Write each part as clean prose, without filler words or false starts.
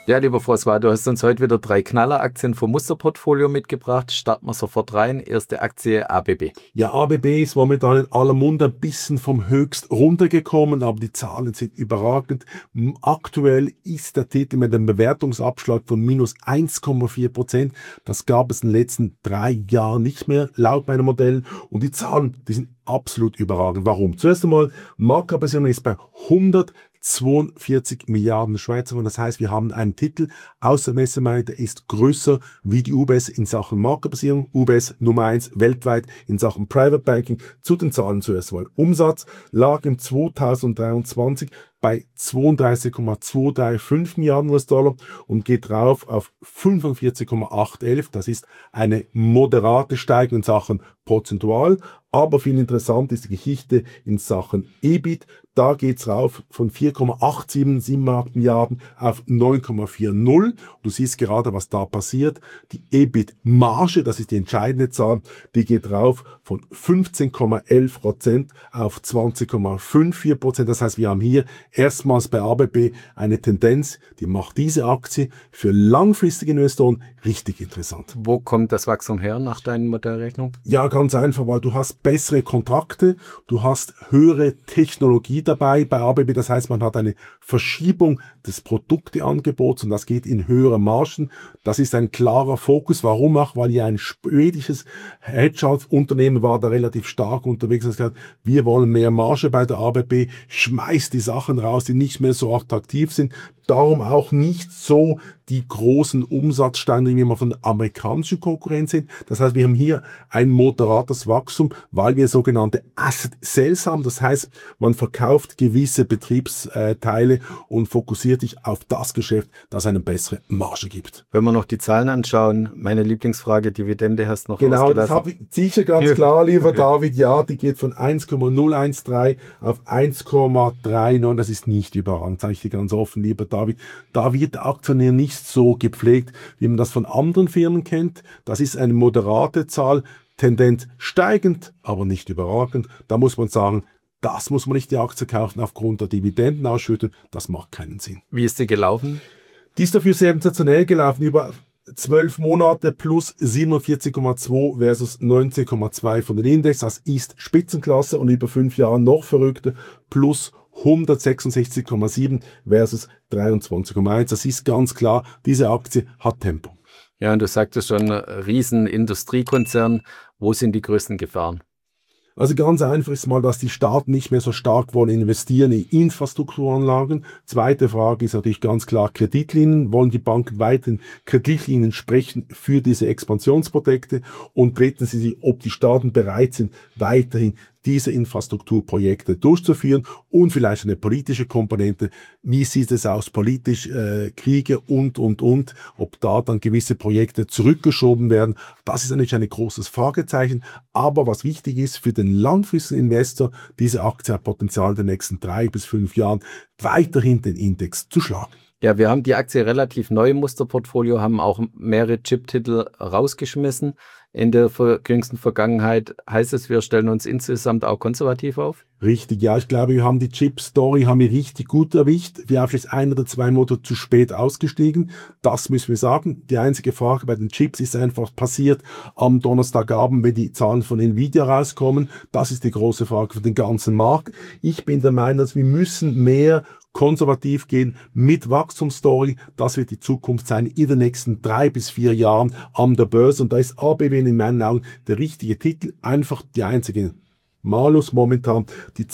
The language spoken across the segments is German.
Ja, lieber François, du hast uns heute wieder 3 Knalleraktien vom Musterportfolio mitgebracht. Starten wir sofort rein. Erste Aktie ABB. Ja, ABB ist momentan in aller Munde ein bisschen vom Höchst runtergekommen, aber die Zahlen sind überragend. Aktuell ist der Titel mit einem Bewertungsabschlag von minus 1,4%. Das gab es in den letzten 3 Jahren nicht mehr, laut meinem Modell. Und die Zahlen, die sind absolut überragend. Warum? Zuerst einmal, Marktkapitalisierung ist bei 142 Milliarden Schweizer Franken. Das heißt, wir haben einen Titel aus der Messemeile, der ist größer wie die UBS in Sachen Marktkapitalisierung. UBS Nummer 1 weltweit in Sachen Private Banking. Zu den Zahlen zuerst mal. Umsatz lag im 2023 bei 32,235 Milliarden US-Dollar und geht rauf auf 45,811. Das ist eine moderate Steigerung in Sachen prozentual, aber viel interessant ist die Geschichte in Sachen EBIT. Da geht's rauf von 4,877 Milliarden auf 9,40. Du siehst gerade, was da passiert. Die EBIT-Marge, das ist die entscheidende Zahl, die geht rauf von 15,11% auf 20,54%. Das heißt, wir haben hier erstmals bei ABB eine Tendenz, die macht diese Aktie für langfristige Investoren richtig interessant. Wo kommt das Wachstum her nach deinen Modellrechnungen? Ja, ganz einfach, weil du hast bessere Kontrakte, du hast höhere Technologie dabei bei ABB. Das heißt, man hat eine Verschiebung des Produkteangebots und das geht in höhere Margen. Das ist ein klarer Fokus. Warum auch? Weil ja ein schwedisches Hedgehouse-Unternehmen war da relativ stark unterwegs und hat gesagt, wir wollen mehr Marge bei der ABB, schmeißt die Sachen raus, die nicht mehr so attraktiv sind. Darum auch nicht so die großen Umsatzsteigerungen, wie man von der amerikanischen Konkurrenz sind. Das heißt, wir haben hier ein moderates Wachstum, weil wir sogenannte Asset Sales haben. Das heißt, man verkauft gewisse Betriebsteile und fokussiert sich auf das Geschäft, das eine bessere Marge gibt. Wenn wir noch die Zahlen anschauen, meine Lieblingsfrage, Dividende hast du noch genau, ausgelassen. Das habe ich sicher ganz klar, lieber David. Ja, die geht von 1,013 auf 1,39. Das ist nicht überragend, sage ich dir ganz offen, lieber David. Da wird der Aktionär nicht so gepflegt, wie man das von anderen Firmen kennt. Das ist eine moderate Zahl, Tendenz steigend, aber nicht überragend. Da muss man sagen, das muss man nicht die Aktie kaufen aufgrund der Dividendenausschüttung. Das macht keinen Sinn. Wie ist die gelaufen? Die ist dafür sensationell gelaufen, über 12 Monate plus 47,2 versus 19,2 von den Index. Das ist Spitzenklasse und über 5 Jahre noch verrückter plus 166,7 versus 23,1. Das ist ganz klar, diese Aktie hat Tempo. Ja, und du sagtest schon, riesen Industriekonzern. Wo sind die größten Gefahren? Also ganz einfach ist mal, dass die Staaten nicht mehr so stark wollen investieren in Infrastrukturanlagen. Zweite Frage ist natürlich ganz klar Kreditlinien. Wollen die Banken weiterhin Kreditlinien sprechen für diese Expansionsprojekte? Und drittens ist, ob die Staaten bereit sind, weiterhin diese Infrastrukturprojekte durchzuführen und vielleicht eine politische Komponente. Wie sieht es aus politisch, Kriege und, ob da dann gewisse Projekte zurückgeschoben werden. Das ist natürlich ein großes Fragezeichen. Aber was wichtig ist für den langfristigen Investor, diese Aktie hat Potenzial in den nächsten 3 bis 5 Jahren weiterhin den Index zu schlagen. Ja, wir haben die Aktie relativ neu im Musterportfolio, haben auch mehrere Chip-Titel rausgeschmissen. In der jüngsten Vergangenheit heißt es, wir stellen uns insgesamt auch konservativ auf? Richtig, ja, ich glaube, wir haben die Chip-Story richtig gut erwischt. Wir haben vielleicht 1 oder 2 Monate zu spät ausgestiegen. Das müssen wir sagen. Die einzige Frage bei den Chips ist einfach passiert am Donnerstagabend, wenn die Zahlen von Nvidia rauskommen. Das ist die große Frage für den ganzen Markt. Ich bin der Meinung, dass wir müssen mehr konservativ gehen mit Wachstumsstory. Das wird die Zukunft sein in den nächsten 3 bis 4 Jahren an der Börse. Und da ist ABB in meinen Augen der richtige Titel. Einfach die einzige Malus momentan. Die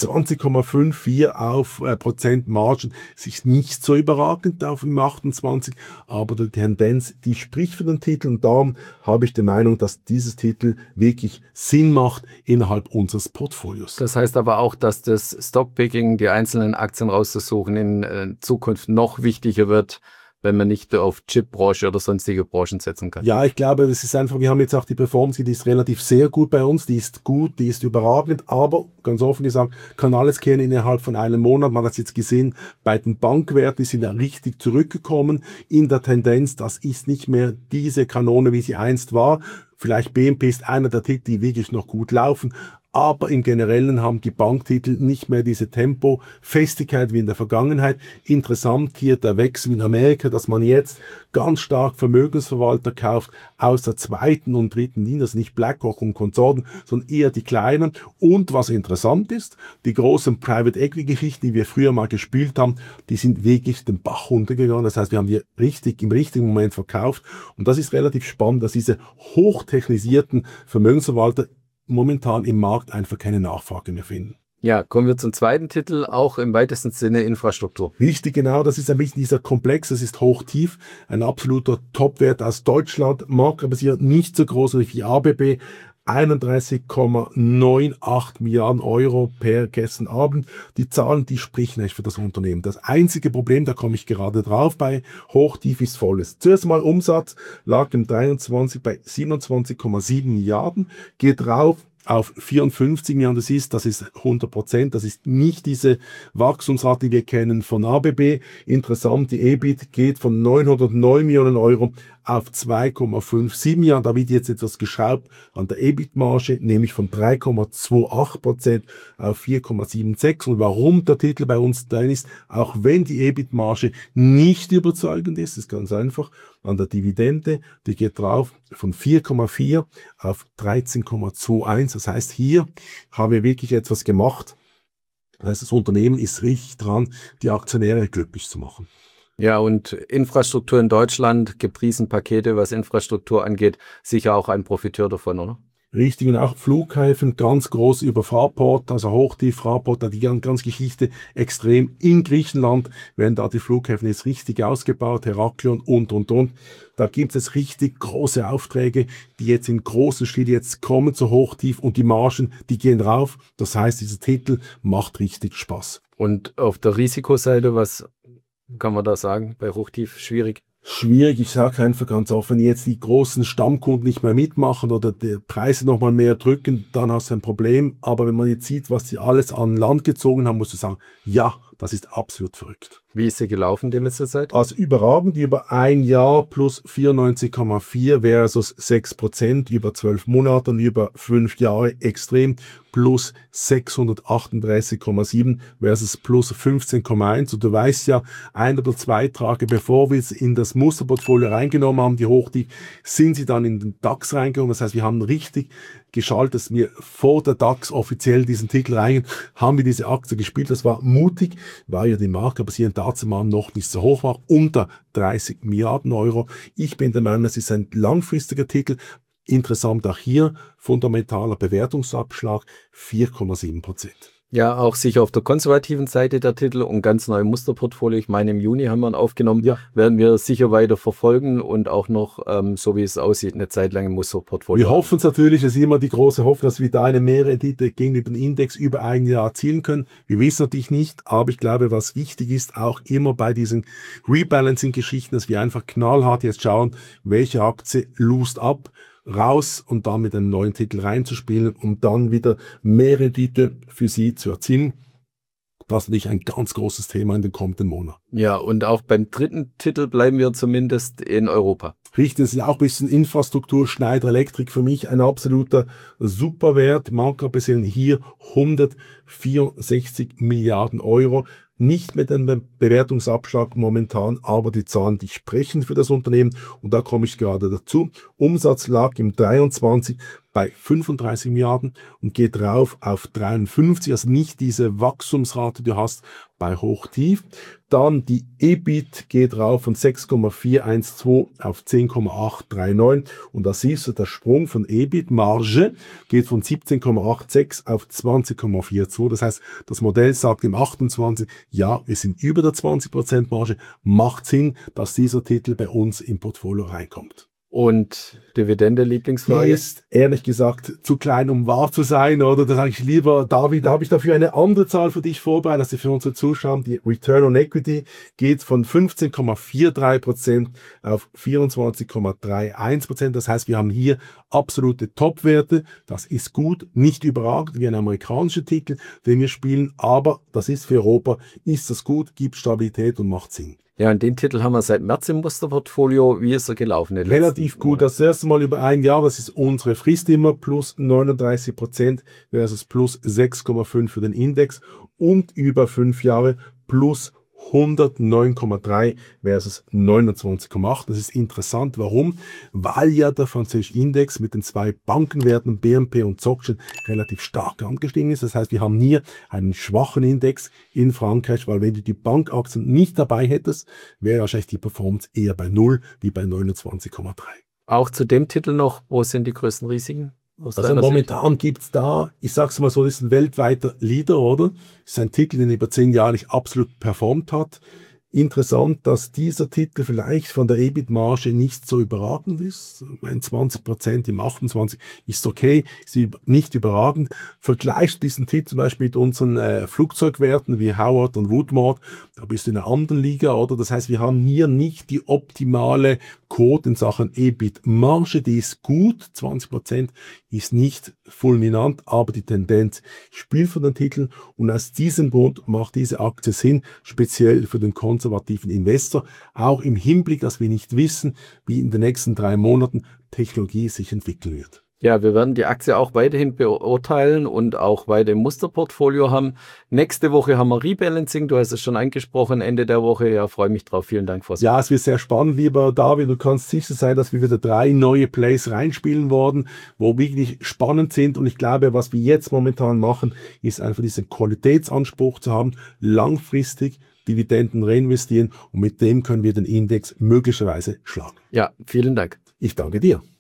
20,54 auf Prozent Margen ist nicht so überragend auf dem 28, aber die Tendenz, die spricht für den Titel. Und darum habe ich die Meinung, dass dieses Titel wirklich Sinn macht innerhalb unseres Portfolios. Das heißt aber auch, dass das Stockpicking, die einzelnen Aktien rauszusuchen, in Zukunft noch wichtiger wird, wenn man nicht auf Chipbranche oder sonstige Branchen setzen kann. Ja, ich glaube, es ist einfach, wir haben jetzt auch die Performance, die ist relativ sehr gut bei uns, die ist gut, die ist überragend, aber ganz offen gesagt, kann alles kehren innerhalb von einem Monat. Man hat es jetzt gesehen, bei den Bankwerten, die sind ja richtig zurückgekommen in der Tendenz, das ist nicht mehr diese Kanone, wie sie einst war. Vielleicht BNP ist einer der Titel, die wirklich noch gut laufen, aber im Generellen haben die Banktitel nicht mehr diese Tempofestigkeit wie in der Vergangenheit. Interessant hier der Wechsel in Amerika, dass man jetzt ganz stark Vermögensverwalter kauft aus der zweiten und dritten Linie, also nicht BlackRock und Konsorten, sondern eher die kleinen. Und was interessant ist, die großen Private Equity Geschichten, die wir früher mal gespielt haben, die sind wirklich den Bach runtergegangen. Das heißt, wir haben die im richtigen Moment verkauft. Und das ist relativ spannend, dass diese hochtechnisierten Vermögensverwalter momentan im Markt einfach keine Nachfrage mehr finden. Ja, kommen wir zum zweiten Titel, auch im weitesten Sinne Infrastruktur. Richtig, genau, das ist ein bisschen dieser Komplex, das ist hoch-tief, ein absoluter Topwert aus Deutschland, marktbasiert nicht so groß wie ABB, 31,98 Milliarden Euro per gestern Abend. Die Zahlen, die sprechen eigentlich für das Unternehmen. Das einzige Problem, da komme ich gerade drauf, bei Hochtief ist Folgendes. Zuerst mal Umsatz lag im 23 bei 27,7 Milliarden, geht rauf auf 54 Milliarden, das ist 100%, das ist nicht diese Wachstumsrate, die wir kennen von ABB. Interessant, die EBIT geht von 909 Millionen Euro auf 2,57 Milliarden. Da wird jetzt etwas geschraubt an der EBIT-Marge, nämlich von 3,28% auf 4,76%. Und warum der Titel bei uns drin ist, auch wenn die EBIT-Marge nicht überzeugend ist ganz einfach, an der Dividende, die geht drauf von 4,4 auf 13,21. Das heißt, hier haben wir wirklich etwas gemacht. Das heißt, das Unternehmen ist richtig dran, die Aktionäre glücklich zu machen. Ja, und Infrastruktur in Deutschland, gepriesen Pakete, was Infrastruktur angeht, sicher auch ein Profiteur davon, oder? Richtig, und auch Flughäfen ganz groß über Fraport, also Hochtief, Fraport, da die ganze Geschichte extrem. In Griechenland werden da die Flughäfen jetzt richtig ausgebaut, Heraklion und. Da gibt es richtig große Aufträge, die jetzt in großen Stil jetzt kommen zu Hochtief und die Margen, die gehen rauf. Das heißt, dieser Titel macht richtig Spaß. Und auf der Risikoseite, was kann man da sagen? Bei Hochtief schwierig? Schwierig, ich sage einfach ganz offen, jetzt die großen Stammkunden nicht mehr mitmachen oder die Preise nochmal mehr drücken, dann hast du ein Problem. Aber wenn man jetzt sieht, was sie alles an Land gezogen haben, musst du sagen, ja, das ist absolut verrückt. Wie ist sie gelaufen die letzte Zeit? Also überragend, über ein Jahr plus 94,4 versus 6%, über 12 Monate und über 5 Jahre extrem plus 638,7 versus plus 15,1. Und du weißt ja, 1 oder 2 Tage bevor wir es in das Musterportfolio reingenommen haben, die Hochtief, sind sie dann in den DAX reingekommen. Das heißt, wir haben richtig geschaltet, dass wir vor der DAX offiziell diesen Titel reingehen, haben wir diese Aktie gespielt. Das war mutig, war ja die Marke, aber sie dazu mal noch nicht so hoch war, unter 30 Milliarden Euro. Ich bin der Meinung, es ist ein langfristiger Titel. Interessant auch hier, fundamentaler Bewertungsabschlag 4,7%. Ja, auch sicher auf der konservativen Seite der Titel und ganz neue Musterportfolio. Ich meine, im Juni haben wir ihn aufgenommen. Ja. Werden wir sicher weiter verfolgen und auch noch, so wie es aussieht, eine Zeit lang im Musterportfolio. Wir hoffen es natürlich, es ist immer die große Hoffnung, dass wir da eine Mehrrendite gegenüber dem Index über ein Jahr erzielen können. Wir wissen natürlich nicht, aber ich glaube, was wichtig ist, auch immer bei diesen Rebalancing-Geschichten, dass wir einfach knallhart jetzt schauen, welche Aktie lost ab, raus und dann mit einem neuen Titel reinzuspielen, um dann wieder mehr Rendite für Sie zu erzielen. Das ist natürlich ein ganz großes Thema in den kommenden Monaten. Ja, und auch beim dritten Titel bleiben wir zumindest in Europa. Richtig, das ist auch ein bisschen Infrastruktur, Schneider Electric für mich ein absoluter Superwert. Marktkapitalisierung hier 164 Milliarden Euro. Nicht mit einem Bewertungsabschlag momentan, aber die Zahlen, die sprechen für das Unternehmen. Und da komme ich gerade dazu. Umsatz lag im 23 bei 35 Milliarden und geht rauf auf 53, also nicht diese Wachstumsrate, die du hast bei Hochtief. Dann die EBIT geht rauf von 6,412 auf 10,839 und da siehst du, der Sprung von EBIT-Marge geht von 17,86 auf 20,42. Das heißt, das Modell sagt im 28, ja, wir sind über der 20% Marge, macht Sinn, dass dieser Titel bei uns im Portfolio reinkommt. Und Dividende, Lieblingsfrage? Die ist ehrlich gesagt zu klein, um wahr zu sein, oder? Da sage ich lieber, David, da habe ich dafür eine andere Zahl für dich vorbereitet, dass für unsere Zuschauer. Die Return on Equity geht von 15,43% auf 24,31%. Das heißt, wir haben hier absolute Top-Werte. Das ist gut, nicht überragend wie ein amerikanischer Titel, den wir spielen, aber das ist für Europa, ist das gut, gibt Stabilität und macht Sinn. Ja, und den Titel haben wir seit März im Musterportfolio. Wie ist er gelaufen? Relativ gut. Das erste Mal über ein Jahr, das ist unsere Frist immer, plus 39% versus plus 6,5 für den Index und über 5 Jahre plus 109,3 versus 29,8. Das ist interessant. Warum? Weil ja der französische Index mit den zwei Bankenwerten BNP und SocGen relativ stark angestiegen ist. Das heißt, wir haben hier einen schwachen Index in Frankreich, weil wenn du die Bankaktien nicht dabei hättest, wäre wahrscheinlich die Performance eher bei 0 wie bei 29,3. Auch zu dem Titel noch, wo sind die größten Risiken? Also momentan gibt's da, ich sag's mal so, das ist ein weltweiter Leader, oder? Das ist ein Titel, den über 10 Jahre nicht absolut performt hat. Interessant, dass dieser Titel vielleicht von der EBIT-Marge nicht so überragend ist. Ein 20% im 28 ist okay, ist nicht überragend. Vergleichst diesen Titel zum Beispiel mit unseren Flugzeugwerten wie Howard und Woodward, da bist du in einer anderen Liga, oder? Das heißt, wir haben hier nicht die optimale Quote in Sachen EBIT-Marge, die ist gut, 20% ist nicht fulminant, aber die Tendenz spielt für den Titel und aus diesem Grund macht diese Aktie Sinn, speziell für den konservativen Investor, auch im Hinblick, dass wir nicht wissen, wie in den nächsten 3 Monaten Technologie sich entwickeln wird. Ja, wir werden die Aktie auch weiterhin beurteilen und auch weiter im Musterportfolio haben. Nächste Woche haben wir Rebalancing, du hast es schon angesprochen, Ende der Woche. Ja, freue mich drauf. Vielen Dank, Frau. Ja, es wird sehr spannend, lieber David. Du kannst sicher sein, dass wir wieder 3 neue Plays reinspielen werden, wo wirklich spannend sind. Und ich glaube, was wir jetzt momentan machen, ist einfach diesen Qualitätsanspruch zu haben, langfristig Dividenden reinvestieren und mit dem können wir den Index möglicherweise schlagen. Ja, vielen Dank. Ich danke dir.